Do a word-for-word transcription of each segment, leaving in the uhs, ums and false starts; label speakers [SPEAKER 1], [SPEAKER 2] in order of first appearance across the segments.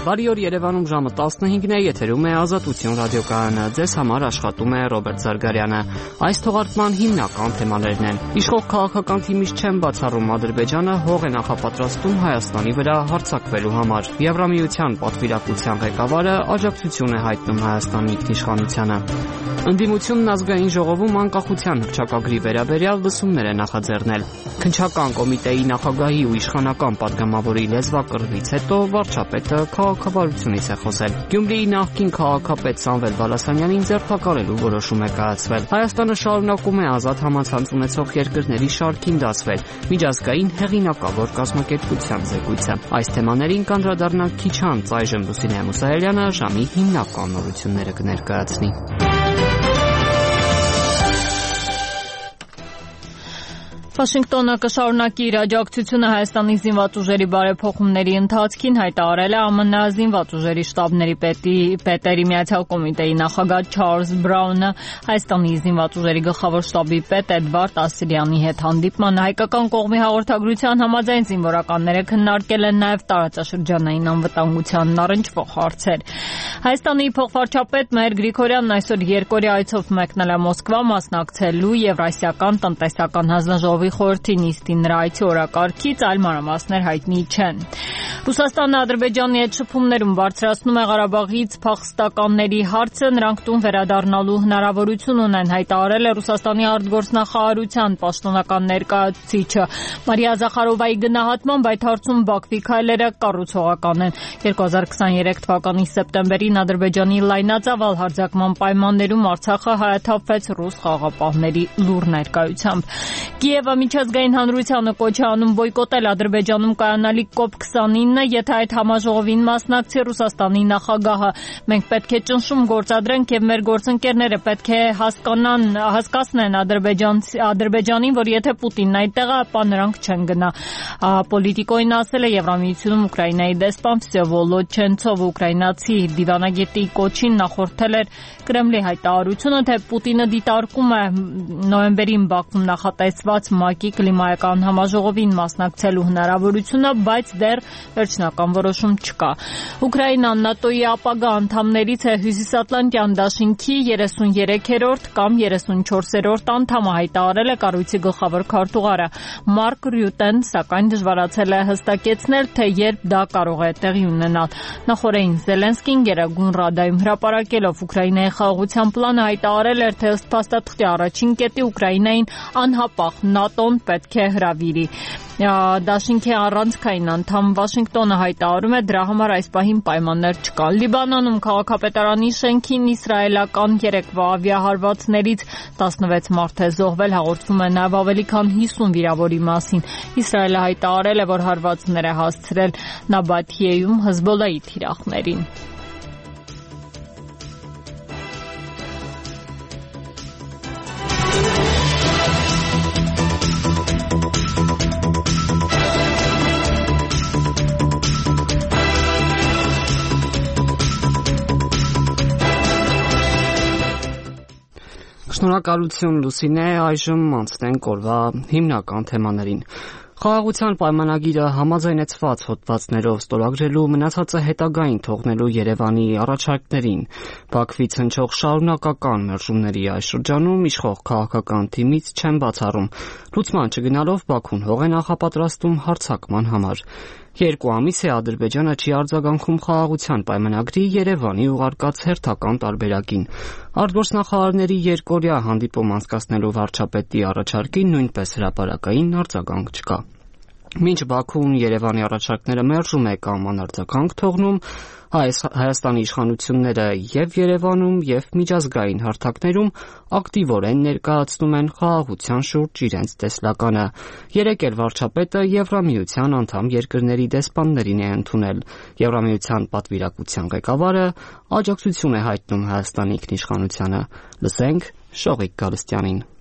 [SPEAKER 1] Բարի օր, Երևանում ժամը տասնհինգն է, եթերում է Ազատություն ռադիոկայանը, ձեզ համար աշխատում է Ռոբերտ Զարգարյանը։ Այս թողարկման հիմնական թեմաներն են. Իշխող քաղաքական թիմից չեն բացառում Ադրբեջանը հող է նախապատրաստում Հայաստանի վրա հարձակվելու համար։ Եվրամիության պատվիրակության ղեկավարը աջակցություն է հայտնում Հայաստանի ինքնիշխանությանը։ Ընդդիմությունն ազգային ժողովում անկախության հռչակագրի վերաբերյալ լսումներ է նախաձեռնել։ Քննչական կոմիտեի նախագահի ու իշխանական պատգամավորի լեզվակռվից հետո վարչապետը քաղաքավարությունից է խոսել։ Գյումրիի նախկին քաղաքապետ Սամվել Բալասանյանին ձերբակալելու որոշում է կայացվել։ Հայաստանը շարունակում է ազատ համացանց ունեցող երկրների շարքին դասվել միջազգային հեղինակավոր կազմակերպության զեկույցը։ Այս թեմաներին կանդրադառնանք քիչ անց, այժմ Լուսինե Մուսայելյանը ժամի հիմնական նորությունները կներկայացնի։
[SPEAKER 2] Վաշինգտոնը կշարունակի իր աջակցությունը Հայաստանի զինված ուժերի բարեփոխումների ընթացքին, հայտարարել է ԱՄՆ զինված ուժերի շտաբների պետերի միացյալ կոմիտեի նախագահ Չարլզ Բրաունը Հայաստանի զինված ուժերի գլխավոր շտաբի պետ Էդվարդ Ասիրյանի հետ հանդիպման հայկական կողմի հաղորդագրության համաձայն զինվորականները քննարկել են նաև տարածաշրջանային անվտանգությանն առնչվող հարցեր։ Հայաստանի փոխվարչապետ Մհեր Գրիգորյանն այսօր երկօրյա այցով մեկնել է Մոսկվա մասնակցելու Եվրասիական տնտեսական հանձնաժողովի խորհրդի նիստին, նրա այցի օրակարգից այլ մանրամասներ հայտնի չեն։ Ռուսաստանը Ադրբեջանի հետ շփումներում բարձրացնում է Ղարաբաղից փախստականների հարցը, նրանք տուն վերադառնալու հնարավորություն ունեն, հայտարարել է Ռուսաստանի արտգործնախարարության պաշտոնական ներկայացուցիչը։ Մարիա Զախարովայի գնահատմամբ այդ հարցում Բաքվի քայլերը կառուցողական են։ երկու հազար քսաներեք թվականի սեպտեմբերին Ադրբեջանի լայնածավալ հարձակման պայմաններում Արցախը հայաթափվեց ռուս խաղաղապահների լուռ ներկայությամբ։ Կիևը միջազգային հանրությանը կոչ է անում բոյկոտել Ադրբեջանում կայանալիք կոպ քսանինը, եթե այդ համաժողովին մասնակցի Ռուսաստանի նախագահը։ Մենք պետք է ճնշում գործադրենք եւ մեր գործընկերները պետք է հասկանան, հասկացնեն Ադրբեջանին, որ եթե Պուտինն այդտեղ է, ապա նրանք չեն գնա։ Պոլիտիկոին ասել է Եվրամիությունում Ուկրաինայի դեսպան Վոլոչենցովը, ուկրաինացի դիվանագետի կոչին նախորդել էր Կրեմլի հայտարարությունը, թե Պուտինը դիտարկում է նոյեմբերին Բաքվում նախատեսված ՄԱԿ-ի կլիմայական համաժողովին մասնակցելու հնարավորությունը, բայց դեռ վերջնական որոշում չկա։ Ուկրաինան ՆԱՏՕ-ի ապագա անդամներից է, Հյուսիսատլանտյան դաշինքի երեսուներեքերորդ կամ երեսունչորսերորդ անդամը, հայտարարել է կառույցի գլխավոր քարտուղարը Մարկ Ռյուտեն, սակայն դժվարացել է հստակեցնել, թե երբ դա կարող է տեղի ունենալ։ Նախորդին Զելենսկին Գերագույն Ռադայում հրապարակելով Ուկրաինայի խաղաղության պլանը հայտարարել էր, թե ըստ փաստաթղթի առաջին կետի Ուկրաինային անհապաղ ՆԱՏՕ-ն պետք է հրավիրի։ Դաշինքի առանցքային անդամ Վաշինգտոնը հայտարարում է, դրա համար այս պահին պայմաններ չկան։ Լիբանանում քաղաքապետարանի շենքին իսրայելական երեկվա ավիահարվածներից տասնվեց մարդ է զոհվել, հաղորդվում է նաև ավելի քան հիսուն վիրավորի մասին։ Իսրայելը հայտարարել է, որ հարվածներ է հասցրել Նաբաթիեում Հզբոլայի թիրախներին։
[SPEAKER 1] Շնորհակալություն Լուսինե, այժմ անցնենք օրվա հիմնական թեմաներին։ Խաղաղության պայմանագիրը համաձայնեցված հոդվածներով ստորագրելու, մնացածը հետագային թողնելու Երևանի առաջարկներին Բաքվից հնչող շարունակական մերժումների այս շրջանում իշխող քաղաքական թիմից չեն բացառում։ Լուծման չգնալով Բաքուն հող է նախապատրաստում հարձակման համար։ Երկու ամիս է Ադրբեջանը չի արձագանքում խաղաղության պայմանագրի Երևանի ուղարկած հերթական տարբերակին։ Արտգործնախարարների երկօրյա հանդիպում անցկացնելու վարչապետի առաջարկին նույնպես հրապարակային արձագանք չկա։ Մինչ Բաքուն Երևանի առաջարկները մերժում է կամ անարձագանք թողնում, Հայաստանի իշխանությունները եւ Երևանում եւ միջազգային հարթակներում ակտիվորեն ներկայացնում են խաղաղության շուրջ իրենց տեսլականը։ Երեկ էլ վարչապետը Եվրամիության անդամ երկրների դեսպաններին է ընդունել։ Եվրամիության պատվիրակության ղեկավարը աջակցություն է հայտնում Հայաստանի ինքնիշխանությանը։ Լսենք Շողիկ Գալստյանին։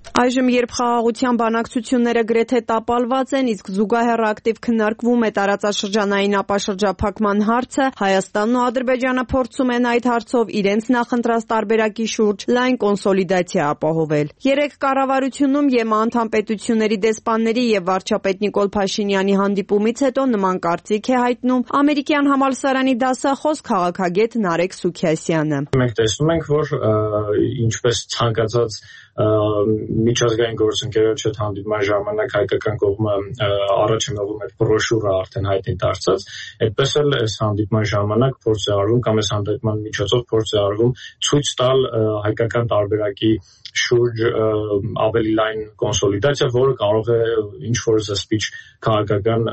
[SPEAKER 3] Այժմ, երբ խաղաղության բանակցությունները գրեթե տապալված են, իսկ զուգահեռ ակտիվ քննարկվում է տարածաշրջանային ապաշրջափակման հարցը, Հայաստանն ու Ադրբեջանը փորձում են այդ հարցով իրենց նախընտրած տարբերակի շուրջ լայն կոնսոլիդացիա ապահովել։ Երեկ կառավարությունում ԵՄ անդամ պետությունների դեսպանների եւ վարչապետ Նիկոլ Փաշինյանի հանդիպումից հետո նման կարծիք է հայտնում ամերիկյան համալսարանի դասախոս քաղաքագետ Նարեկ Սուքիասյանը։
[SPEAKER 4] Մենք տեսնում ենք, որ ինչպես ցանկացած միջազգային գործընկերոջ հետ հանդիպման ժամանակ հայկական կողմը առաջ է մղում այդ բրոշուրը արդեն հայտնի դարձած, այդպես էլ այս հանդիպման ժամանակ փորձ է արվում կամ այս հանդիպման միջոցով փորձ է արվում ցույց տալ հայկական տարբերակի շուրջ ավելի լայն կոնսոլիդացիա, որը կարող է ինչ-որ զսպիչ քաղաքական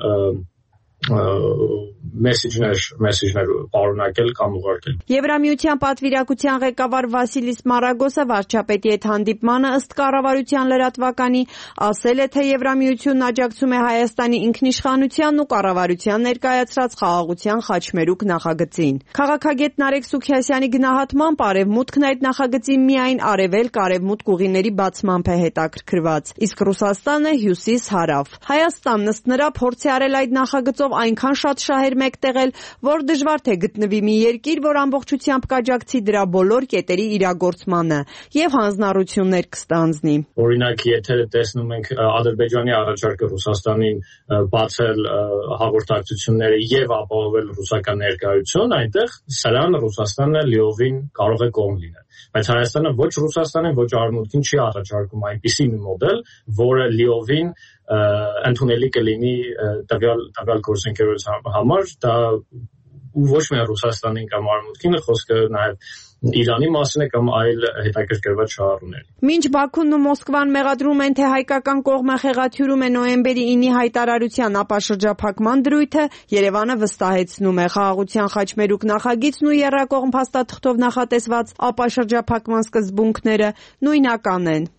[SPEAKER 4] մեսեջներ մեսեջներ պարունակել կամ ուղարկել։
[SPEAKER 3] Եվրամիության պատվիրակության ղեկավար Վասիլիս Մարագոսը վարչապետի հետ հանդիպմանը ըստ կառավարության լրատվականի ասել է, թե Եվրամիությունն աջակցում է Հայաստանի ինքնիշխանության ու կառավարության ներկայացրած խաղաղության խաչմերուկ նախագծին։ Քաղաքագետ Նարեկ Սուքիասյանի գնահատմամբ արևմուտքն այդ նախագծի միայն արևելք-արևմուտք ուղիների բացմամբ է հետաքրքրված, իսկ Ռուսաստանը հյուսիս-հարավ։ Հայաստանն ըստ նրա փորձ է արել այդ նախագծով այնքան շատ շահեր մեկտեղել, որ դժվար թե գտնվի մի երկիր, որ ամբողջությամբ կաջակցի դրա բոլոր կետերի իրագործմանը եւ հանձնառություններ կստանձնի։
[SPEAKER 4] Օրինակ, եթե տեսնում ենք Ադրբեջանի առաջարկը Ռուսաստանին բացել հաղորդակցությունները եւ ապահովել ռուսական ներկայություն, այնտեղ սրան Ռուսաստանը լիովին կարող է կողմ լինել։ Բայց Հայաստանը ոչ Ռուսաստանին, ոչ Արևմուտքին չի առաջարկում այնպիսի մի մոդել, որը լիովին ընդունելի կլինի տվյալ տվյալ գործընկերոջ համար, դա ու ոչ միայն Ռուսաստանին կամ Արևմուտքին, խոսքը նաև Իրանի մասին է կամ այլ հետաքրքրված շահառուների։
[SPEAKER 3] Մինչ Բաքուն ու Մոսկվան մեղադրում են, թե հայկական կողմը խեղաթյուրում է նոյեմբերի ինի հայտարարության ապաշրջափակման դրույթը, Երևանը վստահեցնում է խաղաղության խաչմերուկ նախագիծն ու եռակողմ փաստաթղթով նախատեսված ապաշրջափակման սկզբունքները նույնական են։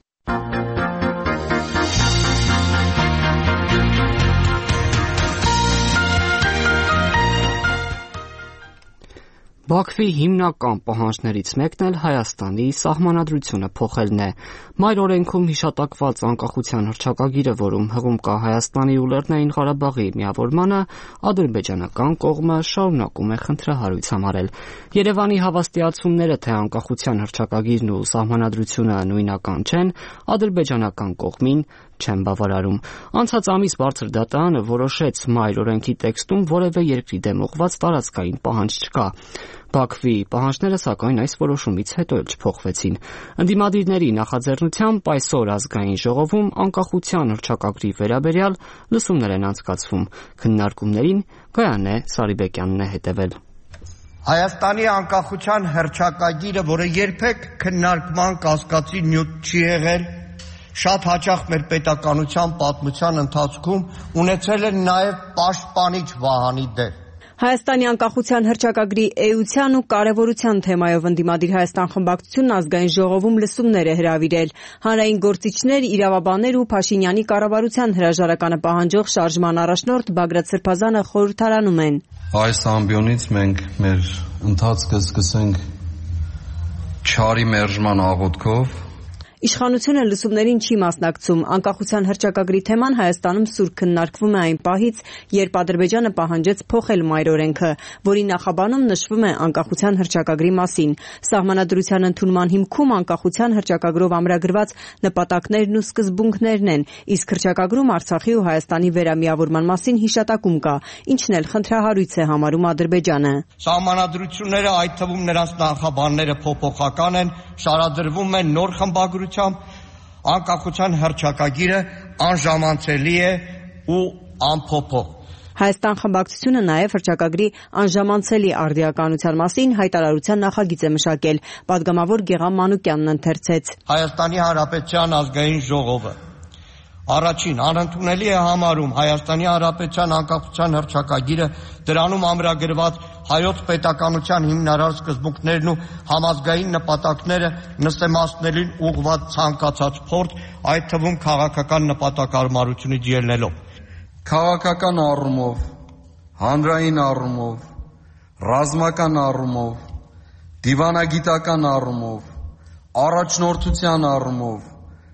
[SPEAKER 1] Բաքվի հիմնական պահանջներից մեկն էլ Հայաստանի սահմանադրությունը փոխելն է։ Մայր օրենքում հիշատակված անկախության հռչակագիրը, որում հղում կա Հայաստանի ու Լեռնային Ղարաբաղի միավորմանը, ադրբեջանական կողմը շարունակում է խնդրահարույց համարել։ Երևանի հավաստիացումները, թե անկախության հռչակագիրն ու սահմանադրությունը նույնական չեն, ադրբեջանական կողմին չեն բավարարում։ Անցած ամիս Բարձր դատարանը որոշեց մայր օրենքի տեքստում որևէ երկրի դեմ ուղղված տարածքային պահանջ չկա։ Բաքվի պահանջները, սակայն, այս որոշումից հետո էլ չփոխվեցին։ Ընդդիմադիրների նախաձեռնությամբ այսօր ազգային ժողովում անկախության հռչակագրի վերաբերյալ լսումներ են անցկացվում։ Քննարկումներին Գայանե Սարիբեկյանն է հետևել։
[SPEAKER 5] Հայաստանի անկախության հռչակագիրը, որը երբեք քննարկման կասկածի նյութ չի եղել, շատ հաճախ մեր պետականության պատմության ընթացքում ունեցել են նաև պաշտպանիչ Վահանի դեր։
[SPEAKER 3] Հայաստանի անկախության հռչակագրի էության ու կարևորության թեմայով ընդդիմադիր Հայաստան խմբակցությունն ազգային ժողովում լսումներ է հրավիրել։ Հանրային գործիչներ, իրավաբաններ ու Փաշինյանի կառավարության հրաժարականը պահանջող շարժման առաջնորդ Բագրատ Սրբազանը խորհրդարանում են։
[SPEAKER 6] Այս ամբիոնից մենք մեր ընթացքը սկսենք չարի մերժման աղոթքով։
[SPEAKER 3] Իշխանությունը լսումներին չի մասնակցում։ Անկախության հռչակագրի թեման Հայաստանում սուր քննարկվում է այն պահից, երբ Ադրբեջանը պահանջեց փոխել մայր օրենքը, որի նախաբանում նշվում է անկախության հռչակագրի մասին։ Սահմանադրության ընդունման հիմքում անկախության հռչակագրով ամրագրված նպատակներն ու սկզբունքներն են, իսկ հռչակագրում Արցախի ու Հայաստանի վերամիավորման մասին հիշատակում կա, ինչն էլ խնդրահարույց է համարում Ադրբեջանը։
[SPEAKER 5] Սահմանադրությունները, այդ թվում նրանց նախաբանները փոփոխական են, շարադրվում են նոր խմբագրությամբ, անկախության հռչակագիրը անժամանցելի է ու անփոփոխ։
[SPEAKER 3] Հայաստան խմբակցությունը նաև հռչակագրի անժամանցելի արդիականության մասին հայտարարության նախագիծ է մշակել։ Պատգամավոր Գեղամ Մանուկյանն ընթերցեց։
[SPEAKER 5] Հայաստանի Հանրապետության ազգային ժողովը առաջին անընդունելի է համարում Հայաստանի Հանրապետության անկախության հռչակագիրը, դրանում ամրագրված հայոց պետականության հիմնարար սկզբունքներն ու համազգային նպատակները նսեմացնելին ուղղված ցանկացած փորձ, այդ թվում քաղաքական նպատակարարությունից ելնելով։
[SPEAKER 6] Քաղաքական առումով, հանրային առումով, ռազմական առումով, դիվանագիտական առումով, առաջնորդության առումով,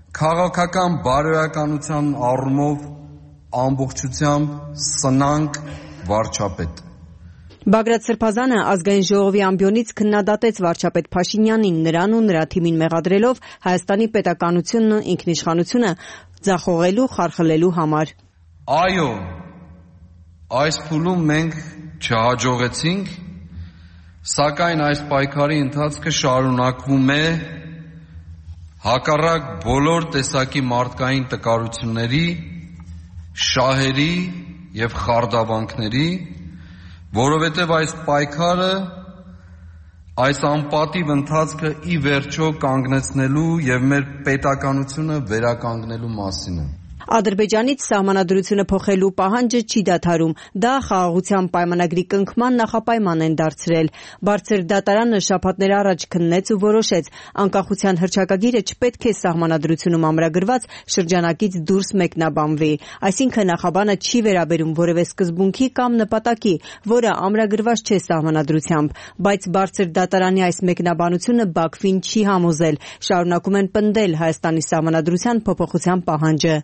[SPEAKER 6] քաղաքական բարոյականության առումով ամբողջությամբ սնանկ վարչապետ։
[SPEAKER 3] Բագրատ Սրբազանը ազգային ժողովի ամբիոնից քննադատեց վարչապետ Փաշինյանին, նրան ու նրա թիմին մեղադրելով Հայաստանի պետականությունն ու ինքնիշխանությունը ձախողելու, խարխլելու համար։
[SPEAKER 6] Այո, այս փուլում մենք չհաջողեցինք, սակայն այս պայքարի ընթացքը շարունակվում է հակառակ բոլոր տեսակի մարդկային տկարությունների, շահերի և խարդավանքների, որովհետև այս պայքարը այս անպատիվ ընթացքը ի վերջո կանգնեցնելու և մեր պետականությունը վերականգնելու մասին է։
[SPEAKER 3] Ադրբեջանից սահմանադրությունը փոխելու պահանջը չի դադարում, դա խաղաղության պայմանագրի կնքման նախապայման են դարձրել։ Բարձր դատարանը շաբաթներ առաջ քննեց ու որոշեց, անկախության հռչակագիրը չպետք է սահմանադրությունում ամրագրված շրջանակից դուրս մեկնաբանվի, այսինքն նախաբանը չի վերաբերում որևէ սկզբունքի կամ նպատակի, որը ամրագրված չէ սահմանադրությամբ, բայց բարձր դատարանի այս մեկնաբանությունը Բաքվին չի համոզել, շարունակում են պնդել Հայաստանի սահմանադրության փոփոխության պահանջը։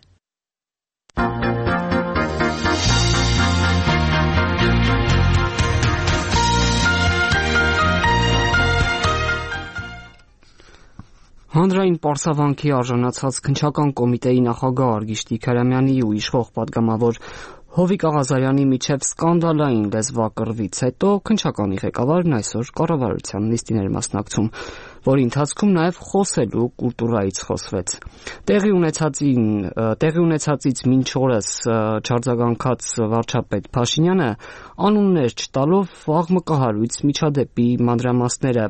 [SPEAKER 1] Հանրային պարսավանքի արժանացած քննչական կոմիտեի նախագահ Արգիշտի Քարամյանի ու իշխող պատգամավոր Հովիկ Աղազարյանի միջև սկանդալային լեզվակռվից հետո քննչականի ղեկավարն այսօր կառավարության նիստին էր մասնակցում, որի ընթացքում նաև խոսելու կուլտուրայից խոսվեց։ Տեղի ունեցածին, տեղի ունեցածից մինչ օրս չարձագանքած վարչապետ Փաշինյանը անուններ չտալով աղմկահարույց միջադեպի մանրամասները։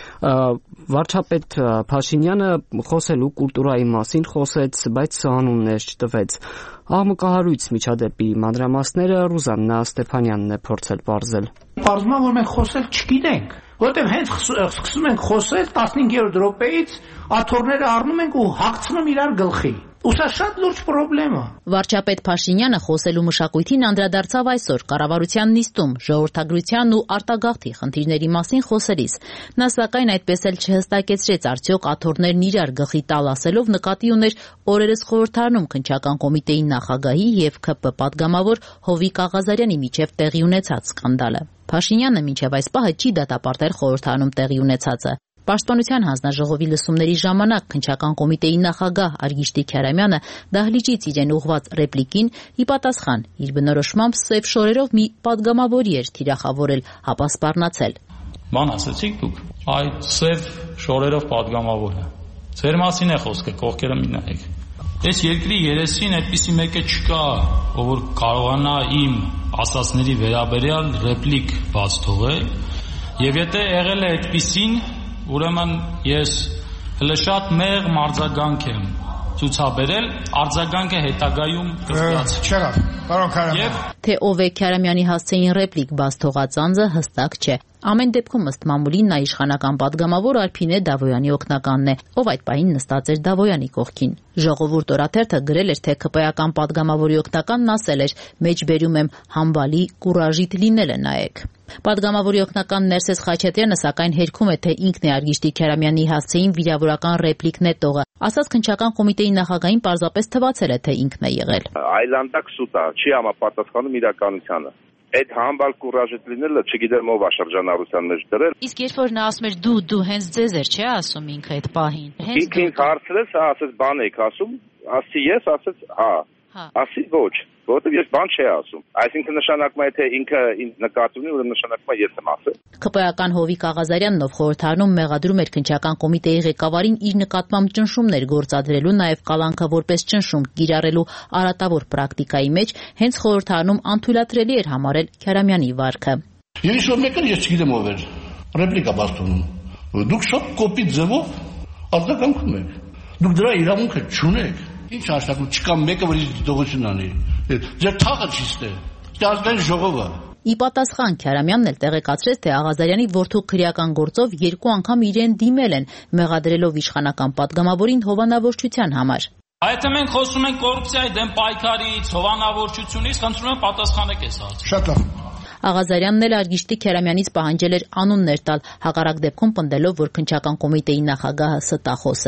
[SPEAKER 1] Վարչապետ Փաշինյանը խոսելու կուլտուրայի մասին խոսեց, բայց անուններ չտվեց։ Աղմկահարույց միջադեպի մանրամասները Ռուզաննա Ստեփանյանն է փորձել պարզել։
[SPEAKER 7] Պարզվում է, որ մենք խոսել չգիտենք, որովհետև հենց սկսում ենք խոսել տասնհինգերորդ րոպեից աթոռները առնում ենք ու հագցնում իրար գլխի։ Ու սա շատ լուրջ պրոբլեմ է։
[SPEAKER 2] Վարչապետ Փաշինյանը խոսելու մշակույթին անդրադարձավ այսօր կառավարության նիստում ժողովրդագրության ու արտագաղթի խնդիրների մասին խոսելիս։ Նա սակայն այդպես էլ չհստակեցրեց, արդյոք աթոռներն իրար գլխի տալ ասելով նկատի ուներ օրերս խորհրդարանում քննչական կոմիտեի նախագահի եւ ՔՊ պատգամավոր Հովիկ Աղազարյանի միջև տեղի ունեցած սկանդալը։ Փաշինյանը մինչև այս պահը չի դատապարտել խորհրդարանում տեղի ունեցածը։ Պաշտպանության հանձնաժողովի լսումների ժամանակ քննչական կոմիտեի նախագահ Արգիշտի Քարամյանը դահլիճից իրեն ուղված ռեպլիկին ի պատասխան իր բնորոշմամբ սև շորերով մի պատգամավորի էր թիրախավորել, ապա սպառնացել։
[SPEAKER 8] Ման ասեցիք դուք, այդ սև շորերով պատգամավորը։ Ձեր մասին է խոսքը, կողքերը մի նայեք։ Այս երկրի երեսին այդպիսի մեկը չկա, ով որ կարողանա իմ ասածների վերաբերյալ ռեպլիկ բաց թողել, եւ եթե եղել է այդպիսին, ուրեմն ես հələ շատ մեղմ արձագանք եմ ցուցաբերել, արձագանքը հետագայում կստացվի։
[SPEAKER 7] Չեղավ, պարոն Քարամյան։
[SPEAKER 2] Թե ով է Քարամյանի հասցեին ռեպլիկ բաց թողած անձը հստակ չէ։ Ամեն դեպքում ըստ մամուլին նա իշխանական պատգամավոր Արփինե Դավոյանի օգնականն է, ով այդ պահին նստած էր Դավոյանի կողքին։ Ժողովուրդ օրաթերթը գրել էր, թե ՔՊ-ական պատգամավորի օգնականն ասել էր. «Մեջբերում եմ համբալի, կուրաժիտ լինելը նայեք»։ Պատգամավորի օգնական Ներսես Խաչատրյանը սակայն հերքում է, թե ինքն է Արգիշտի Քարամյանի հասցեին վիրավորական ռեպլիկ նետողը։ Ասած քննչական կոմիտեի նախագահին պարզապես թվացել է, թե ինքն է եղել։
[SPEAKER 9] Այլանդակ սուտ է, չի համապատասխանում իրականությանը։ Այդ համբալ կուրաժիտ լինելը չգիտեմ ով է շրջանառության մեջ դրել։
[SPEAKER 2] Իսկ երբ որ նա ասում էր դու դու հենց ձեզ էր, չէ՞ ասում ինքը այդ պահին։
[SPEAKER 9] Ինքն ինձ հարցրեց, ասեց բան եք ասում, ասի ես, ասեց հա։ Ասի ոչ, որովհետև ես բան չի ասում։ Այսինքն նշանակում է թե ինքը ինձ նկատի ունի, ուրեմն նշանակում է ես եմ ասել։
[SPEAKER 2] ՔՊ-ական Հովիկ Աղազարյանն ով խորհրդարանում մեղադրում էր քննչական կոմիտեի ղեկավարին իր նկատմամբ ճնշումներ գործադրելու, նաև կալանքը որպես ճնշում կիրառելու արատավոր պրակտիկայի մեջ, հենց խորհրդարանում անթույլատրելի էր համարել Քարամյանի վարքը։
[SPEAKER 10] Եվ ինչ որ մեկը ես չգիտեմ ով էր, ռեպլիկա բաստոնում։ Դուք շատ կոպիտ ձևով արձագանքում եք։ Դուք դրա իրավունքը չունեք։ Ինչ հաշտակում չկա մեկը, որ իր դողություն անի։ Ձեր թաղը չի ստե։ Դա ազգային ժողովը։
[SPEAKER 2] Ի պատասխան Քարամյանն էլ տեղեկացրեց, թե Աղազարյանի որդու քրեական գործով երկու անգամ իրեն դիմել են, մեղադրելով իշխանական պատգամավորին հովանավորչության համար։
[SPEAKER 8] Եթե մենք խոսում ենք կոռուպցիայի դեմ պայքարից, հովանավորչությունից, խնդրում եմ պատասխանեք այս հարցին։
[SPEAKER 10] Շատ լավ։
[SPEAKER 2] Աղազարյանն էլ Արգիշտի Քարամյանից պահանջել էր անուններ տալ, հակառակ դեպքում պնդելով, որ քննչական կոմիտեի նախագահը ստախոս է։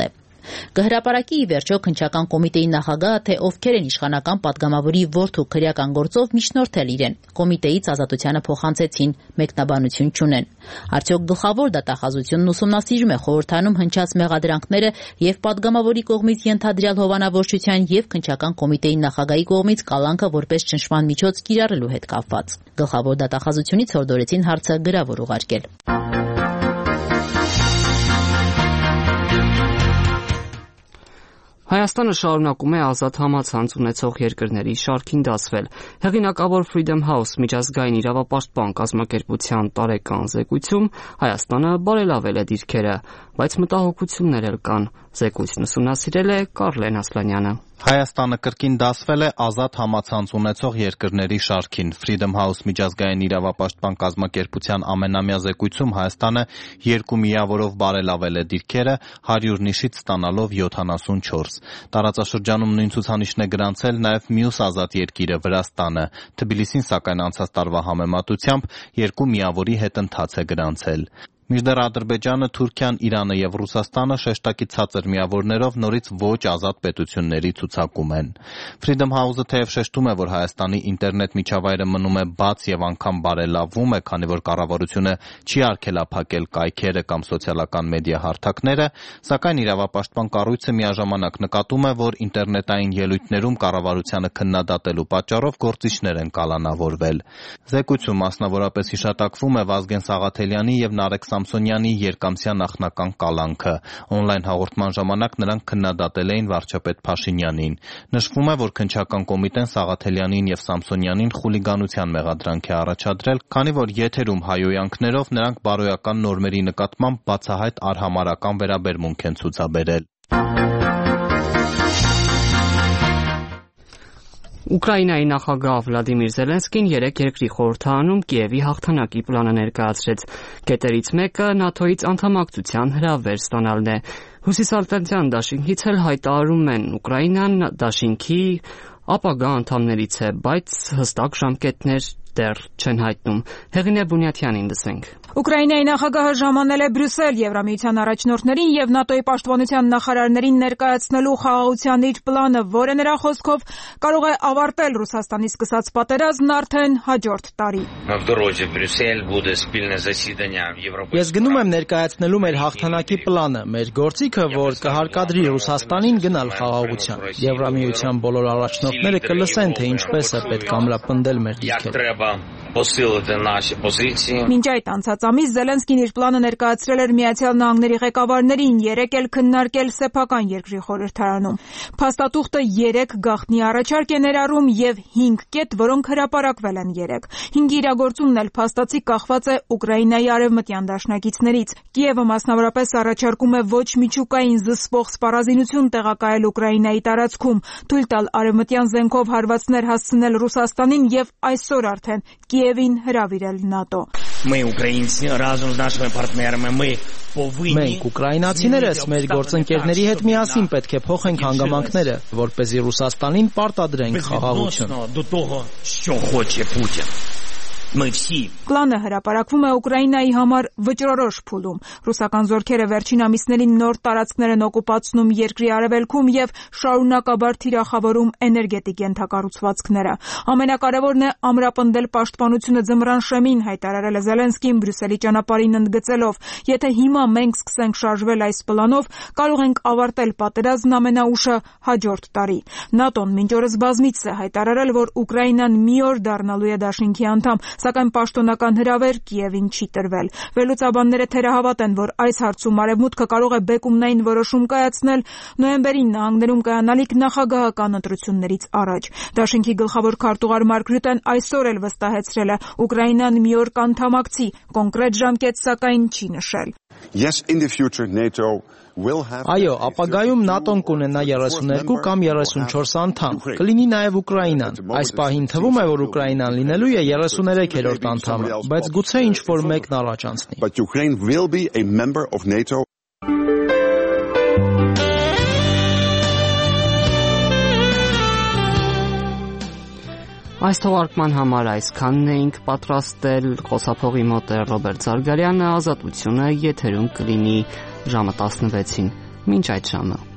[SPEAKER 11] Կհրապարակի ի վերջո քննչական կոմիտեի նախագահը, թե ովքեր են իշխանական պատգամավորի որդու քրեական գործով միջնորդել իրեն։ Կոմիտեից ազատությանը փոխանցեցին, մեկնաբանություն չունեն։ Արդյոք գլխավոր դատախազությունն ուսումնասիրում է խորհրդանում հնչած մեղադրանքները եւ պատգամավորի կողմից ենթադրյալ հովանավորչության եւ քննչական կոմիտեի նախագահի կողմից կալանքը որպես ճնշման միջոց կիրառելու հետ կապված։ Գլխավոր դատախազությունից հորդորեցին հարցը գրավոր ուղարկել։
[SPEAKER 1] Հայաստանը շարունակում է ազատ համացանց ունեցող երկրների շարքին դասվել։ Հեղինակավոր Freedom House միջազգային իրավապաշտպան կազմակերպության տարեկան զեկույցում Հայաստանը բարելավել է դիրքերը, բայց մտահոգություններ էլ կան։ Զեկույցն ուսումնասիրել է Կարլեն Ասլանյանը։
[SPEAKER 12] Հայաստանը կրկին դասվել է ազատ համացանց ունեցող երկրների շարքին։ Freedom House միջազգային իրավապաշտպան կազմակերպության ամենամյա զեկույցում Հայաստանը երկու միավորով բարելավել է դիրքերը, հարյուր նիշից ստանալով յոթանասունչորս։ Տարածաշրջանում նույն ցուցանիշն է գրանցել նաև մյուս ազատ երկիրը Վրաստանը։ Թբիլիսին սակայն անցած տարվա համեմատությամբ երկու միավորի հետընթաց է գրանցել։ Մինչդեռ Ադրբեջանը, Թուրքիան, Իրանը եւ Ռուսաստանը շեշտակի ցածր միավորներով նորից ոչ ազատ պետությունների ցուցակում են։ Freedom House-ը թեև շեշտում է, որ Հայաստանի ինտերնետ միջավայրը մնում է բաց եւ անգամ բարելավում է, քանի որ կառավարությունը չի արգելափակել կայքերը կամ սոցիալական մեդիա հարթակները, սակայն իրավապաշտպան կառույցը միաժամանակ նկատում է, որ ինտերնետային ելույթներում կառավարությանը քննադատելու պատճառով գործիչներ են կալանավորվել։ Զեկույցում մասնավորապես հիշատակվում է Վազգեն Սաղաթելյանի եւ Նարեկ Սամսոնյանի երկամսյա նախնական կալանքը։ Օնլայն հաղորդման ժամանակ նրանք քննադատել էին վարչապետ Փաշինյանին։ Նշվում է, որ քննչական կոմիտեն Սաղաթելյանին եւ Սամսոնյանին խուլիգանության մեղադրանք է առաջադրել, քանի որ եթերում հայոյանքներով նրանք բարոյական նորմերի նկատմամբ բացահայտ արհամարհական վերաբերմունք են ցուցաբերել։
[SPEAKER 1] Ուկրաինայի նախագահ Վլադիմիր Զելենսկին երեկ երկրի խորհրդարանում Կիևի հաղթանակի պլանը ներկայացրեց։ Կետերից մեկը ՆԱՏՕ-ից անդամակցության հրավեր ստանալն է։ Հյուսիսատլանտյան դաշինքից էլ հայտարարում են Ուկրաինան դաշինքի ապագա անդամներից է, բայց հստակ ժամկետներ դեռ չեն հայտնում։ Հեղինե Բունյաթյանին լսենք։
[SPEAKER 13] Ուկրաինայի նախագահը ժամանել է Բրյուսել Եվրամիության առաջնորդներին եւ ՆԱՏՕ-ի պաշտպանության նախարարներին ներկայացնելու խաղաղության իր պլանը, որը նրա խոսքով կարող է ավարտել Ռուսաստանի սկսած պատերազմն արդեն հաջորդ տարի։
[SPEAKER 14] Ես գնում եմ ներկայացնելու մեր հաղթանակի պլանը, մեր գործիքը, որ կհարկադրի Ռուսաստանին գնալ խաղաղության։ Եվրամիության բոլոր առաջնորդները կլսեն, թե ինչպես է պետք ամրապնդել մեր դիրքերը։
[SPEAKER 13] Մինչ այդ անցած ամիս Զելենսկին իր պլանը ներկայացրել էր Միացյալ Նահանգների ղեկավարներին, երեկ էլ քննարկել սեփական երկրի խորհրդարանում։ Փաստաթուղթը երեք գաղտնի առաջարկ է ներառում եւ հինգ կետ, որոնք հրապարակվել են երեկ։ Հինգի իրագործումն էլ փաստացի կախված է Ուկրաինայի արևմտյան դաշնակիցներից։ Կիևը մասնավորապես առաջարկում է ոչ միջուկային զսպող սպառազինություն տեղակայել Ուկրաինայի տարածքում, թույլ տալ արևմտյան զենքով հարվածներ հասցնել Ռուսաստանին եւ այսօր արդեն Կիևին հրավիրել ՆԱՏՕ։
[SPEAKER 14] Մենք ուկրաինացիներս մեր գործընկերների հետ միասին պետք է փոխենք հանգամանքները, որպեսզի Ռուսաստանին պարտադրենք խաղաղություն։
[SPEAKER 13] Պլանը հրապարակվում է Ուկրաինայի համար վճռորոշ փուլում։ Ռուսական զորքերը վերջին ամիսներին նոր տարածքներ են օկուպացնում երկրի արևելքում եւ շարունակաբար թիրախավորում էներգետիկ ենթակառուցվածքները։ Ամենակարևորն է ամրապնդել պաշտպանությունը ձմռան շեմին, հայտարարել է Զելենսկին Բրյուսելի ճանապարհին ընդգծելով. Եթե հիմա մենք սկսենք շարժվել այս պլանով, կարող ենք ավարտել պատերազմն ամենաուշը հաջորդ տարի։ ՆԱՏՕ-ն մինչ օրս բազմիցս է հայտարարել, որ Ուկրաինան մի օր դառնալու է դաշինքի անդամ, սակայն պաշտոնական հրավեր Կիևին չի տրվել։ Վերլուծաբանները թերահավատ են, որ այս հարցում Արևմուտքը կարող է բեկումնային որոշում կայացնել նոյեմբերին Նահանգներում կայանալիք նախագահական ընտրություններից առաջ։ Դաշինքի գլխավոր քարտուղար Մարկ Ռյուտեն այսօր էլ վստահեցրել է, Ուկրաինան մի օր կանդամակցի, կոնկրետ ժամկետ սակայն չի նշել։
[SPEAKER 15] Yes, in the future NATO
[SPEAKER 14] Այո, ապագայում ՆԱՏՕ-ն կունենա երեսուններկու կամ երեսունչորս անդամ։ Կլինի նաև Ուկրաինան։ Այս պահին թվում է, որ Ուկրաինան լինելու է երեսուներեքերորդ անդամը, բայց գուցե ինչ-որ մեկն առաջ անցնի։
[SPEAKER 15] But Ukraine will be a member of NATO.
[SPEAKER 1] Այս թողարկման համար այսքանն էինք պատրաստել, խոսափողի մոտ է Ռոբերտ Զարգարյանը, Ազատությունը եթերում կլինի ժամը տասնվեցին, մինչ այդ ժամը։